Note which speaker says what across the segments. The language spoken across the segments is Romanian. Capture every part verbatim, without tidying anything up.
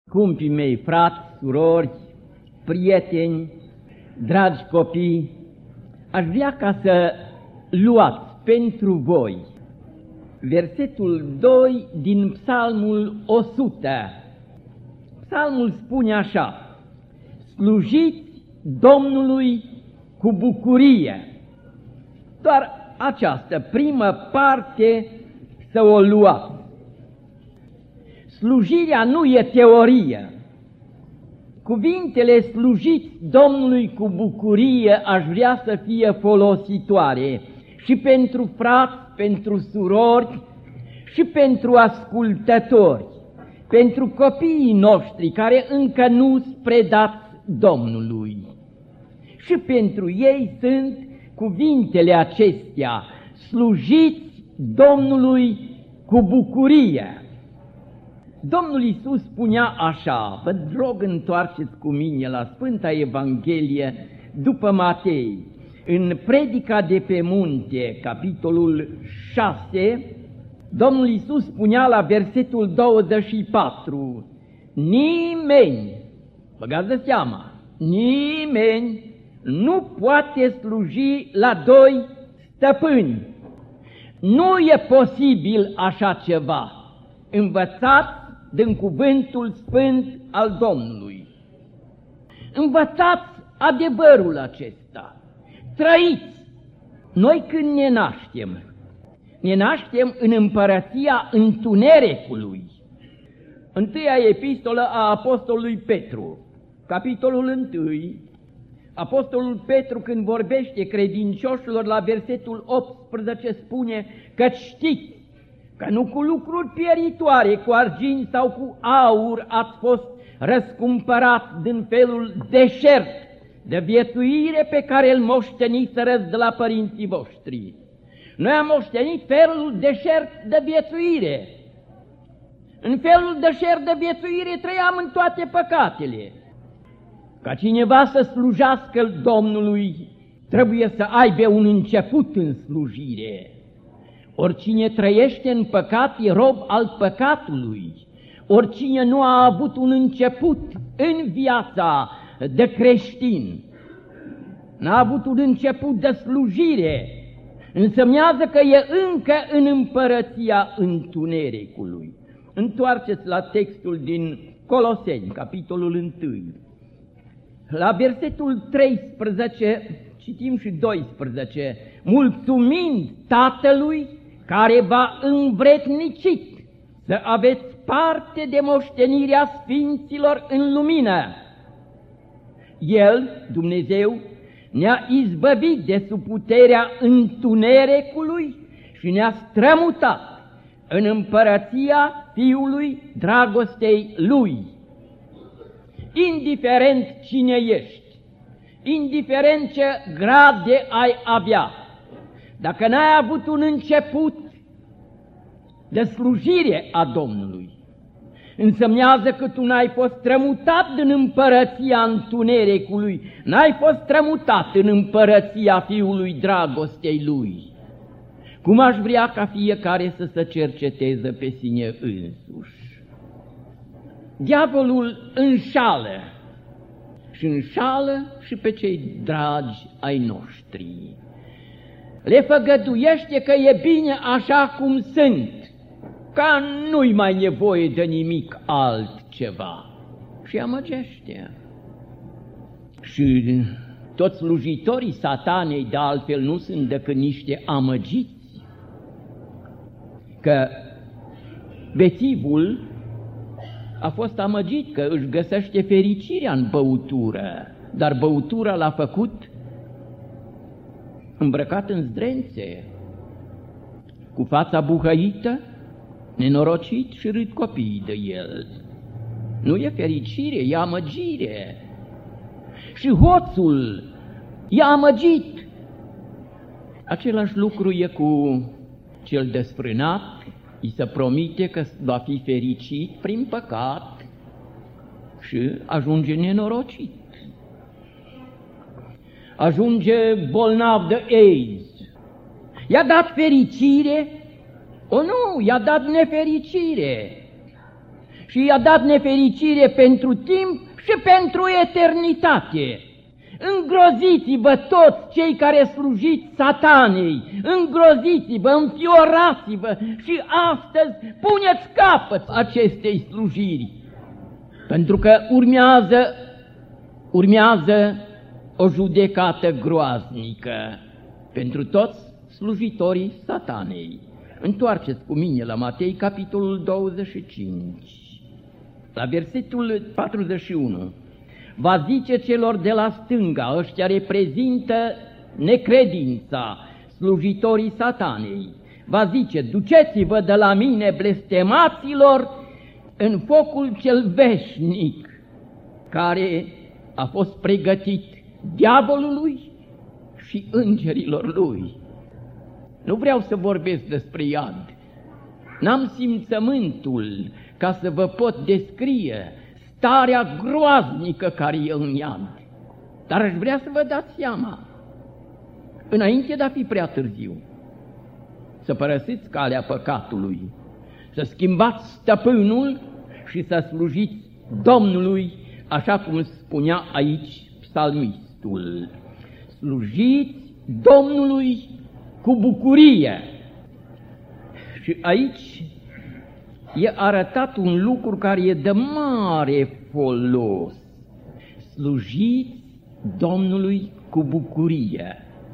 Speaker 1: Scumpii mei, frați, surori, prieteni, dragi copii, aș vrea ca să luați pentru voi versetul doi din Psalmul o sută. Psalmul spune așa: slujiți Domnului cu bucurie. Doar această primă parte să o luați. Slujirea nu e teorie. Cuvintele slujiți Domnului cu bucurie aș vrea să fie folositoare și pentru frați, pentru surori și pentru ascultători, pentru copiii noștri care încă nu sunt predați Domnului. Și pentru ei sunt cuvintele acestea: slujiți Domnului cu bucurie. Domnul Iisus spunea așa, vă rog întoarceți cu mine la Sfânta Evanghelie după Matei, în Predica de pe munte, capitolul șase, Domnul Iisus spunea la versetul douăzeci și patru, nimeni, băgați de seama, nimeni nu poate sluji la doi stăpâni. Nu e posibil așa ceva. Învățați din cuvântul sfânt al Domnului. Învățați adevărul acesta. Trăiți. Noi când ne naștem, ne naștem în împărăția întunericului. Întâia epistolă a apostolului Petru, capitolul întâi, apostolul Petru, când vorbește credincioșilor la versetul optsprezece, spune că știți că nu cu lucruri pieritoare, cu argint sau cu aur ați fost răscumpărați din felul deșert de viețuire pe care îl moșteniserăți de la părinții voștri. Noi am moștenit felul deșert de viețuire. În felul deșert de viețuire trăiam în toate păcatele. Ca cineva să slujească Domnului, trebuie să aibă un început în slujire. Oricine trăiește în păcat e rob al păcatului. Oricine nu a avut un început în viața de creștin, n-a avut un început de slujire, însemnează că e încă în împărăția întunericului. Întoarceți la textul din Coloseni, capitolul unu. La versetul treisprezece, citim și doisprezece, mulțumind Tatălui care v-a învrednicit să aveți parte de moștenirea sfinților în lumină. El, Dumnezeu, ne-a izbăvit de sub puterea întunericului și ne-a strămutat în împărăția Fiului dragostei Lui. Indiferent cine ești, indiferent ce grade ai avea, dacă n-ai avut un început de slujire a Domnului, însemnează că tu n-ai fost strămutat din împărăția întunericului, n-ai fost strămutat în împărăția Fiului dragostei Lui. Cum aș vrea ca fiecare să se cerceteze pe sine însuși. Diavolul înșală și înșală și pe cei dragi ai noștri. Le făgăduiește că e bine așa cum sunt, că nu-i mai nevoie de nimic altceva. Și amăgește. Și toți slujitorii satanei de altfel nu sunt decât niște amăgiți. Că bețivul a fost amăgit că își găsește fericirea în băutură, dar băutura l-a făcut îmbrăcat în zdrențe, cu fața buhăită, nenorocit și râd copiii de el. Nu e fericire, e amăgire. Și hoțul e amăgit. Același lucru e cu cel desfrânat, îi se promite că va fi fericit prin păcat și ajunge nenorocit. Ajunge bolnav de AIDS. I-a dat fericire? O nu, i-a dat nefericire. și i-a dat nefericire pentru timp și pentru eternitate. Îngroziți-vă toți cei care slujiți satanei, îngroziți-vă, înfiorați-vă și astăzi puneți capăt acestei slujiri. Pentru că urmează, urmează o judecată groaznică pentru toți slujitorii satanei. Întoarceți cu mine la Matei, capitolul douăzeci și cinci, la versetul patruzeci și unu. Va zice celor de la stânga, ăștia reprezintă necredința, slujitorii satanei. Va zice, duceți-vă de la mine, blestemaților, în focul cel veșnic, care a fost pregătit diavolului și îngerilor lui. Nu vreau să vorbesc despre iad. N-am simțământul ca să vă pot descrie starea groaznică care e în iad. Dar aș vrea să vă dați seama, înainte de a fi prea târziu, să părăsiți calea păcatului, să schimbați stăpânul și să slujiți Domnului, așa cum spunea aici psalmistul. Slujiți Domnului cu bucurie. Și aici e arătat un lucru care e de mare folos. Slujiți Domnului cu bucurie.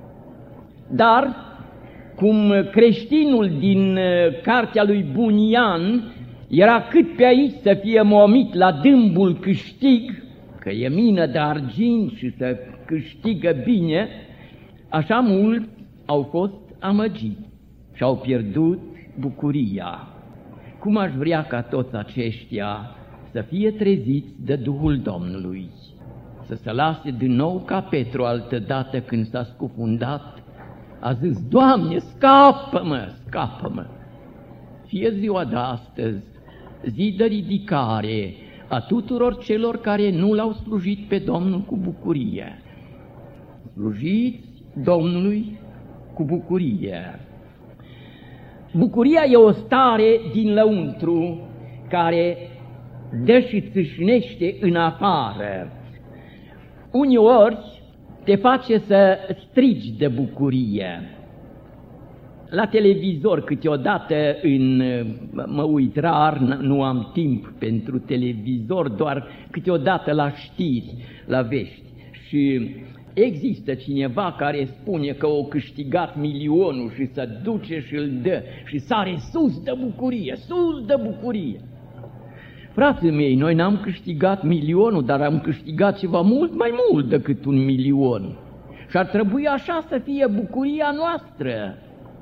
Speaker 1: Dar, cum creștinul din cartea lui Bunian era cât pe aici să fie momit la dâmbul câștig, că e mină de argint și să câștigă bine, așa mulți au fost amăgiți și au pierdut bucuria. Cum aș vrea ca toți aceștia să fie treziți de Duhul Domnului, să se lase din nou ca Petru altădată când s-a scufundat, a zis, Doamne, scapă-mă, scapă-mă! Fie ziua de astăzi zi de ridicare a tuturor celor care nu l-au slujit pe Domnul cu bucurie. Slujiți Domnului cu bucurie. Bucuria e o stare din lăuntru care dă și țâșnește în afară. Uneori te face să strigi de bucurie. La televizor câteodată, în, mă uit rar, nu am timp pentru televizor, doar câteodată la știri, la vești. Și există cineva care spune că o câștigat milionul și se duce și îl dă și sare sus de bucurie, sus de bucurie. Frații mei, noi n-am câștigat milionul, dar am câștigat ceva mult mai mult decât un milion. Și ar trebui așa să fie bucuria noastră.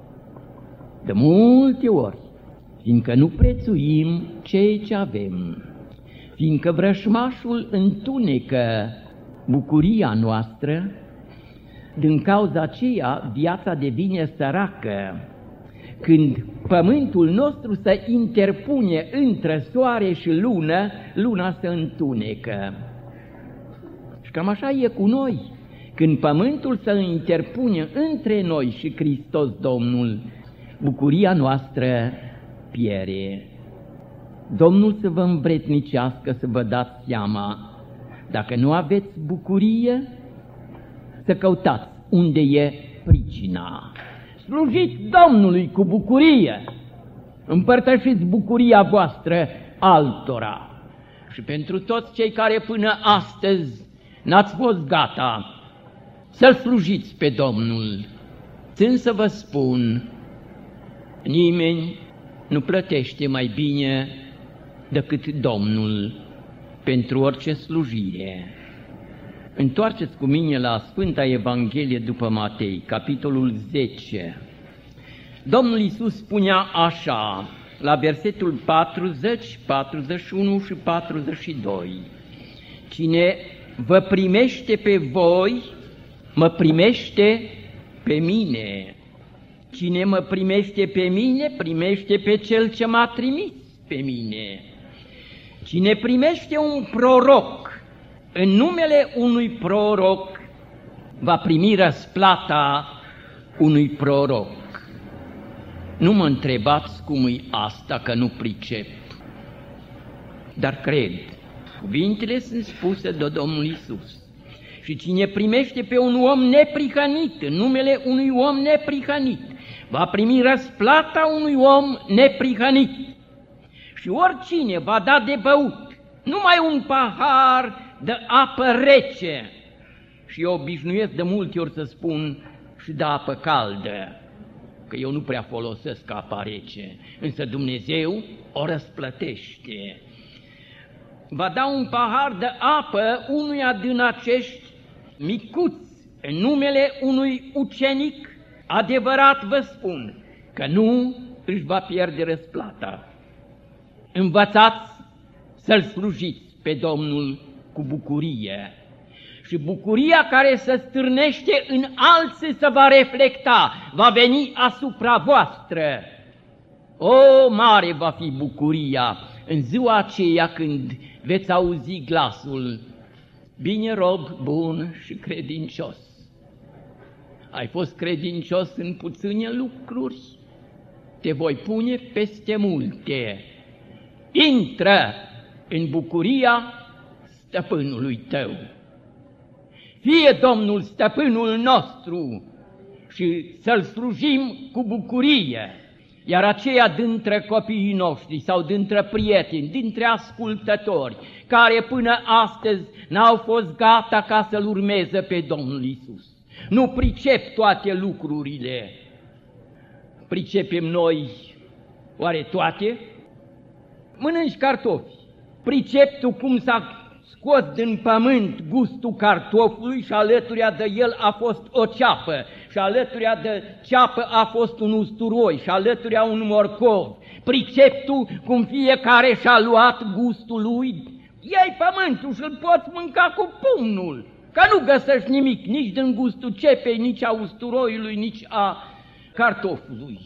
Speaker 1: De multe ori, fiindcă nu prețuim ceea ce avem, fiindcă vrășmașul întunecă bucuria noastră, din cauza aceea viața devine săracă. Când pământul nostru se interpune între soare și lună, luna se întunecă. Și cam așa e cu noi. Când pământul se interpune între noi și Hristos Domnul, bucuria noastră piere. Domnul să vă învrednicească să vă dați seama, dacă nu aveți bucurie, să căutați unde e pricina. Slujiți Domnului cu bucurie, împărtășiți bucuria voastră altora. Și pentru toți cei care până astăzi n-ați fost gata să-L slujiți pe Domnul, țin să vă spun, nimeni nu plătește mai bine decât Domnul pentru orice slujire. Întoarceți cu mine la Sfânta Evanghelie după Matei, capitolul zece. Domnul Iisus spunea așa, la versetul patruzeci, patruzeci și unu și patruzeci și doi. Cine vă primește pe voi, mă primește pe mine. Cine mă primește pe mine, primește pe Cel ce m-a trimis pe mine. Cine primește un proroc în numele unui proroc, va primi răsplata unui proroc. Nu mă întrebați cum e asta, că nu pricep. dar cred. Cuvintele sunt spuse de Domnul Iisus. Și cine primește pe un om neprihănit, în numele unui om neprihănit, va primi răsplata unui om neprihănit. Și oricine va da de băut numai un pahar de apă rece, și eu obișnuiesc de multe ori să spun și de apă caldă, că eu nu prea folosesc apa rece, însă Dumnezeu o răsplătește. Va da un pahar de apă unuia din acești micuți, în numele unui ucenic, adevărat vă spun că nu își va pierde răsplata. Învățați să-L slujiți pe Domnul cu bucurie. Și bucuria care se stârnește în alții se va reflecta, va veni asupra voastră. O, mare va fi bucuria în ziua aceea când veți auzi glasul: bine, rob bun și credincios. Ai fost credincios în puține lucruri, te voi pune peste multe. Intră în bucuria stăpânului tău. Fie Domnul stăpânul nostru și să-L slujim cu bucurie, iar aceia dintre copiii noștri sau dintre prieteni, dintre ascultători, care până astăzi n-au fost gata ca să-L urmeze pe Domnul Iisus, nu pricep toate lucrurile. Pricepem noi oare toate? Mănânci cartofi, pricep tu cum s-a scos din pământ gustul cartofului și alături de el a fost o ceapă și alături de ceapă a fost un usturoi și alături un morcov. Pricep tu cum fiecare și-a luat gustul lui? Iei pământul și îl poți mânca cu pumnul, că nu găsești nimic nici din gustul cepei, nici a usturoiului, nici a cartofului.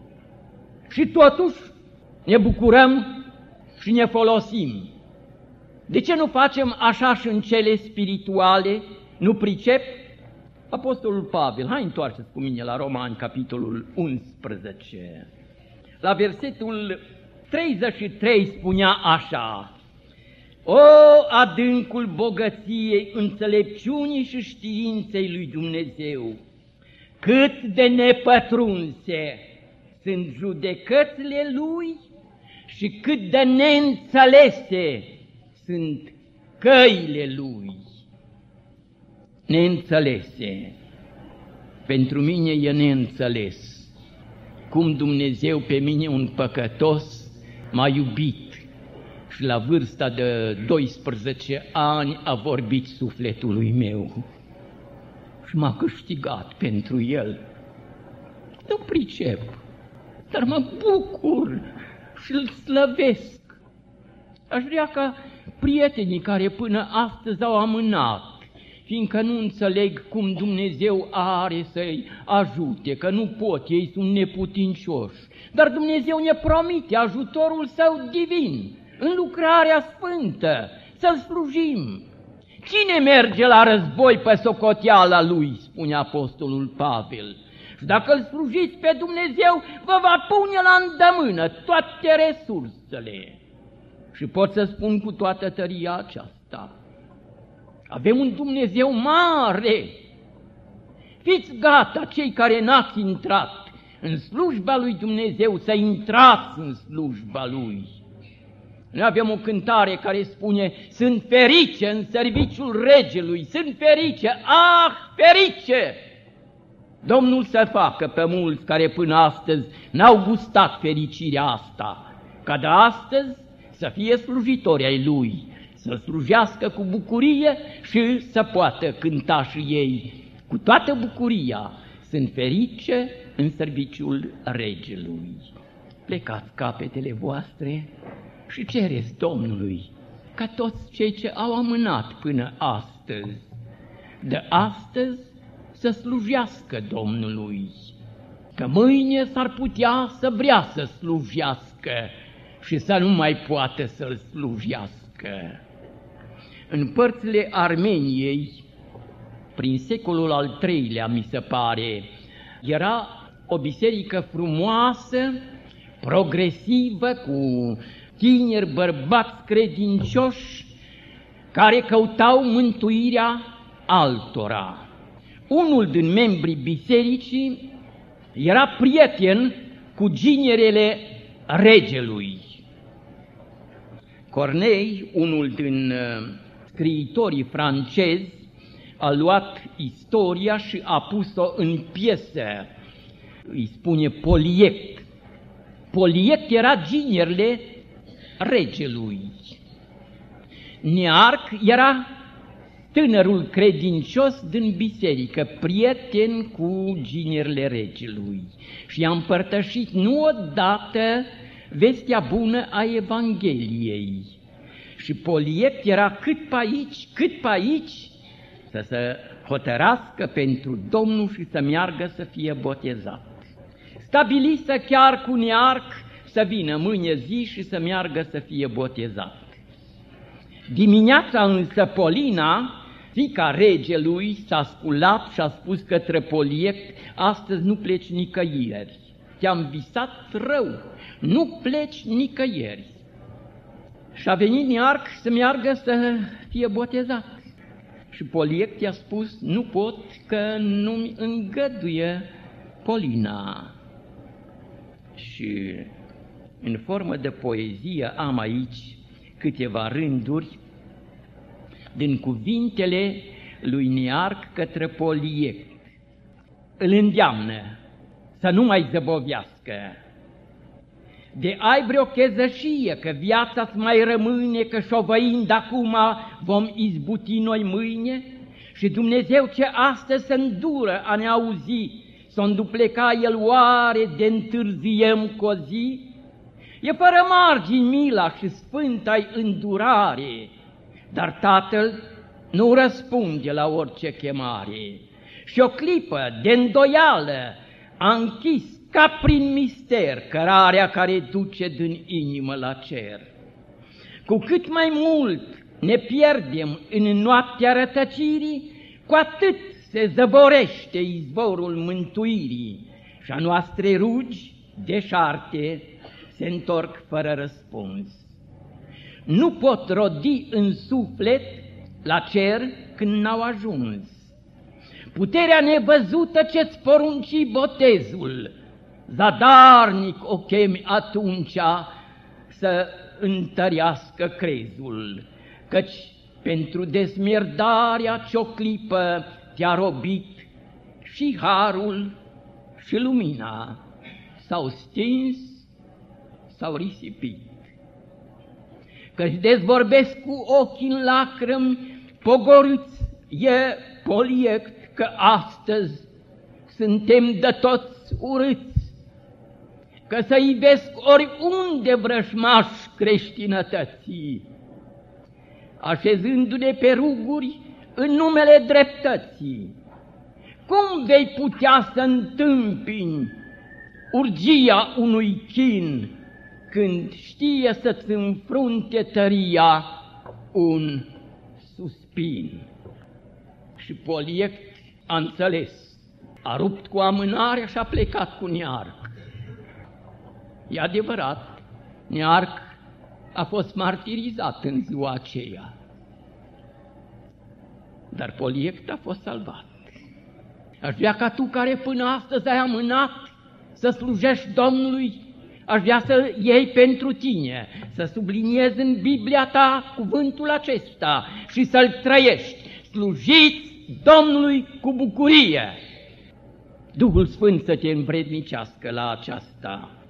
Speaker 1: Și totuși ne bucurăm și ne folosim. De ce nu facem așa și în cele spirituale? Nu pricep? Apostolul Pavel, hai întoarceți cu mine la Romani, capitolul unsprezece. La versetul treizeci și trei spunea așa: o, adâncul bogăției, înțelepciunii și științei lui Dumnezeu, cât de nepătrunse sunt judecățile Lui și cât de neînțelese sunt căile Lui. Neînțelese. Pentru mine e neînțeles cum Dumnezeu pe mine, un păcătos, m-a iubit și la vârsta de doisprezece ani a vorbit sufletului meu și m-a câștigat pentru El. Nu pricep, dar mă bucur și îl slăvesc. Aș vrea ca prietenii care până astăzi au amânat, fiindcă nu înțeleg cum Dumnezeu are să-i ajute, că nu pot, ei sunt neputincioși, dar Dumnezeu ne promite ajutorul Său divin în lucrarea sfântă, să-L slujim. Cine merge la război pe socoteala Lui, spune Apostolul Pavel, și dacă îl slujiți pe Dumnezeu, vă va pune la îndemână toate resursele. Și pot să spun cu toată tăria aceasta: avem un Dumnezeu mare. Fiți gata, cei care n-ați intrat în slujba lui Dumnezeu, să intrați în slujba Lui. Noi avem o cântare care spune: sunt ferice în serviciul regelui, sunt ferice, ah, ferice! Domnul să facă pe mulți care până astăzi n-au gustat fericirea asta, ca de astăzi să fie slujitori ai Lui, să slujească cu bucurie și să poată cânta și ei cu toată bucuria: sunt ferice în serviciul regelui. Plecați capetele voastre și cereți Domnului ca toți cei ce au amânat până astăzi, de astăzi să slujească Domnului, că mâine s-ar putea să vrea să slujească și să nu mai poată să-L slujească. În părțile Armeniei, prin secolul al treilea, mi se pare, era o biserică frumoasă, progresivă, cu tineri bărbați credincioși care căutau mântuirea altora. Unul din membrii bisericii era prieten cu ginerele regelui. Corneille, unul din scriitorii francezi, a luat istoria și a pus-o în piesă. Îi spune Poliect. Poliect era ginerele regelui. Nearc era tânărul credincios din biserică, prieten cu ginerele regelui, și i-a împărtășit nu odată vestea bună a Evangheliei. Și Poliect era cât pe aici, cât pe aici, să se hotărască pentru Domnul și să meargă să fie botezat. Stabilisă chiar cu Nearc să vină mâine zi și să meargă să fie botezat. Dimineața însă Polina, fiica regelui, s-a sculat și a spus către Poliect: astăzi nu pleci nicăieri, te-am visat rău, nu pleci nicăieri. Și a venit Nearc să meargă să fie botezat. Și Poliect i-a spus: nu pot, că nu-mi îngăduie Polina. Și în formă de poezie am aici câteva rânduri din cuvintele lui Nearc către Poliect. Îl îndeamnă să nu mai zăbovească. De ai vreo chezășie că viața-ți mai rămâne, că șovăind acum vom izbuti noi mâine? Și Dumnezeu ce astăzi se îndură a ne auzi, s-o îndupleca El oare de întârziem cu o zi? E fără margini mila și sfânta-i îndurare, dar Tatăl nu răspunde la orice chemare. Și o clipă de îndoială a închis ca prin mister cărarea care duce din inimă la cer. Cu cât mai mult ne pierdem în noaptea rătăcirii, cu atât se zăborește izvorul mântuirii și a noastre rugi deșarte se întorc fără răspuns. Nu pot rodi în suflet la cer când n-au ajuns. Puterea nevăzută ce-ți porunci botezul, zadarnic o chemi atunci să întărească crezul, căci pentru desmierdarea ce-o clipă te-a robit și harul și lumina s-au stins, s-au risipit. Căci dezvorbesc cu ochii în lacrimi, pogorâți e Poliect, că astăzi suntem de toți urâți, că să iubesc oriunde vrășmași creștinătății, așezându-ne pe ruguri în numele dreptății. Cum vei putea să întâmpini urgia unui chin când știe să-ți înfrunte tăria un suspin? Și Poliect a înțeles, a rupt cu amânarea și a plecat cu Nearc. E adevărat, Nearc a fost martirizat în ziua aceea, dar Poliect a fost salvat. Aș vrea ca tu, care până astăzi ai amânat să slujești Domnului, aș vrea să iei pentru tine, să subliniezi în Biblia ta cuvântul acesta și să-l trăiești. Slujiți Domnului cu bucurie! Duhul Sfânt să te învrednicească la aceasta.